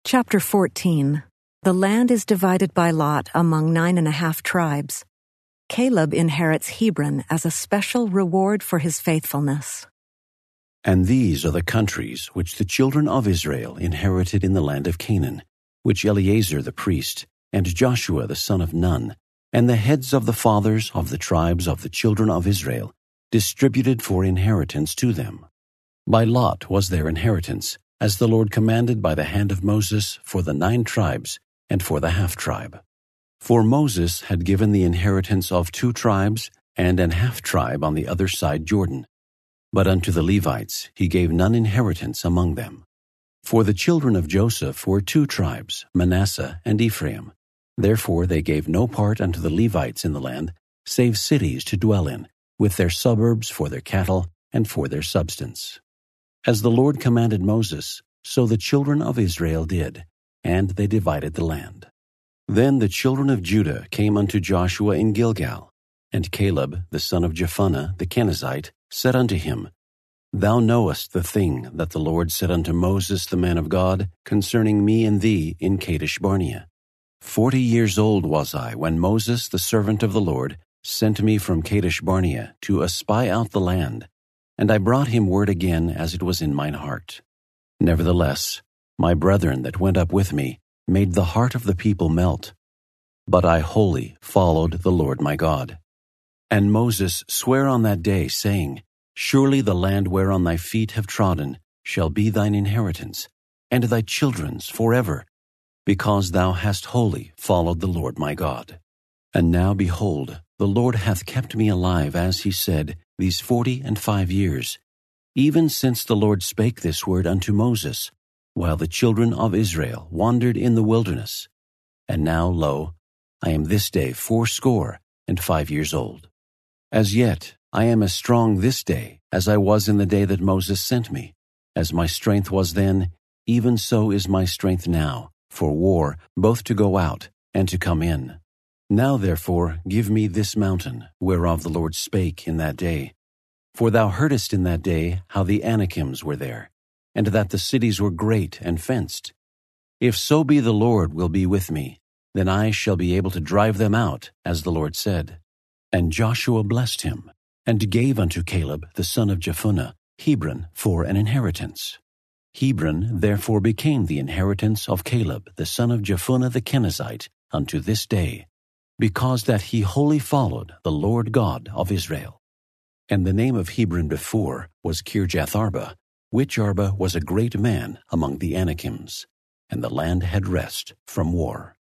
Chapter 14. The land is divided by lot among 9.5 tribes. Caleb inherits Hebron as a special reward for his faithfulness. And these are the countries which the children of Israel inherited in the land of Canaan, which Eleazar the priest, and Joshua the son of Nun, and the heads of the fathers of the tribes of the children of Israel, distributed for inheritance to them. By lot was their inheritance, as the Lord commanded by the hand of Moses, for the 9 tribes and for the half-tribe. For Moses had given the inheritance of 2 tribes and an half-tribe on the other side Jordan. But unto the Levites he gave none inheritance among them. For the children of Joseph were 2 tribes, Manasseh and Ephraim. Therefore they gave no part unto the Levites in the land, save cities to dwell in, with their suburbs for their cattle and for their substance. As the Lord commanded Moses, so the children of Israel did, and they divided the land. Then the children of Judah came unto Joshua in Gilgal, and Caleb the son of Jephunneh the Kenizzite said unto him, Thou knowest the thing that the Lord said unto Moses the man of God concerning me and thee in Kadesh Barnea. 40 years old was I when Moses the servant of the Lord sent me from Kadesh Barnea to espy out the land, and I brought him word again as it was in mine heart. Nevertheless, my brethren that went up with me made the heart of the people melt. But I wholly followed the Lord my God. And Moses sware on that day, saying, Surely the land whereon thy feet have trodden shall be thine inheritance, and thy children's forever, because thou hast wholly followed the Lord my God. And now, behold, the Lord hath kept me alive, as he said, these 45 years, even since the Lord spake this word unto Moses, while the children of Israel wandered in the wilderness. And now, lo, I am this day 85 years old. As yet I am as strong this day as I was in the day that Moses sent me. As my strength was then, even so is my strength now, for war, both to go out and to come in. Now therefore give me this mountain, whereof the Lord spake in that day. For thou heardest in that day how the Anakims were there, and that the cities were great and fenced. If so be the Lord will be with me, then I shall be able to drive them out, as the Lord said. And Joshua blessed him, and gave unto Caleb the son of Jephunneh Hebron for an inheritance. Hebron therefore became the inheritance of Caleb the son of Jephunneh the Kenizzite unto this day, because that he wholly followed the Lord God of Israel. And the name of Hebron before was Kirjath-arba, which Arba was a great man among the Anakims, and the land had rest from war.